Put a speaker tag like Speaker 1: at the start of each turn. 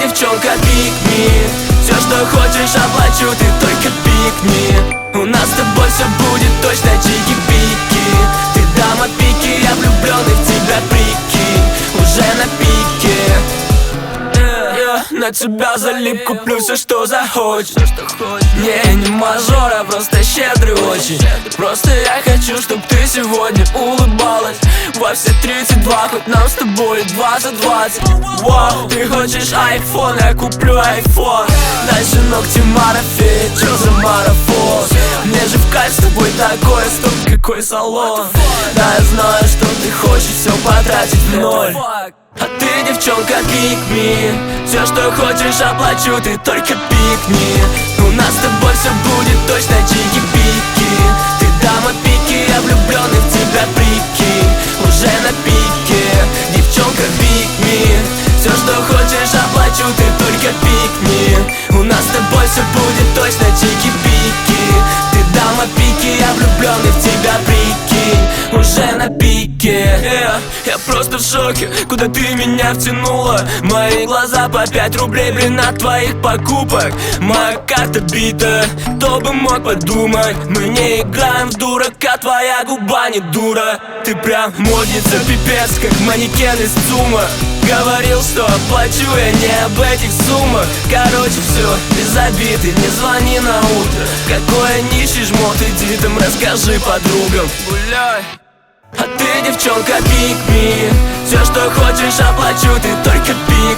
Speaker 1: девчонка, пикни. Все, что хочешь, оплачу, ты только пикни. У нас с тобой все будет точно чики-пики. Ты дама пики, я влюбленный в тебя, прикинь. Уже на пике. На тебя залип, куплю все, что захочешь. Не мажор, а просто щедрый очень. Просто я хочу, чтоб ты сегодня улыбалась во все 32, хоть нам с тобой 20-20. Вау, ты хочешь айфон, я куплю айфон. Дальше ногти марафет, чё за марафон? Мне же в кайф с тобой такой, стоп, какой салон. Да, я знаю, что ты хочешь все потратить в ноль. А ты, девчонка, пикни. Все, что хочешь, оплачу, ты только пикни. У нас с тобой все будет точно чики-пики. Ты дама пики, я влюбленный в тебя, прикинь. Уже на пике, девчонка, пикни. Все, что хочешь, оплачу, ты только пикни. У нас с тобой все будет точно чики-пики. Ты дама пики, я влюбленный в тебя, прикинь. Уже на пике. Я просто в шоке, куда ты меня втянула. Мои глаза по 5 рублей, блин, от твоих покупок. Моя карта бита, кто бы мог подумать. Мы не играем в дурака, твоя губа не дура. Ты прям модница, пипец, как манекен из ЦУМа. Говорил, что оплачу, я не об этих суммах. Короче, все, без обиды, не звони на утро. Какой нищий жмот, иди там расскажи подругам. Гуляй. А ты, девчонка, пикни. Все, что хочешь, оплачу, ты только пикни.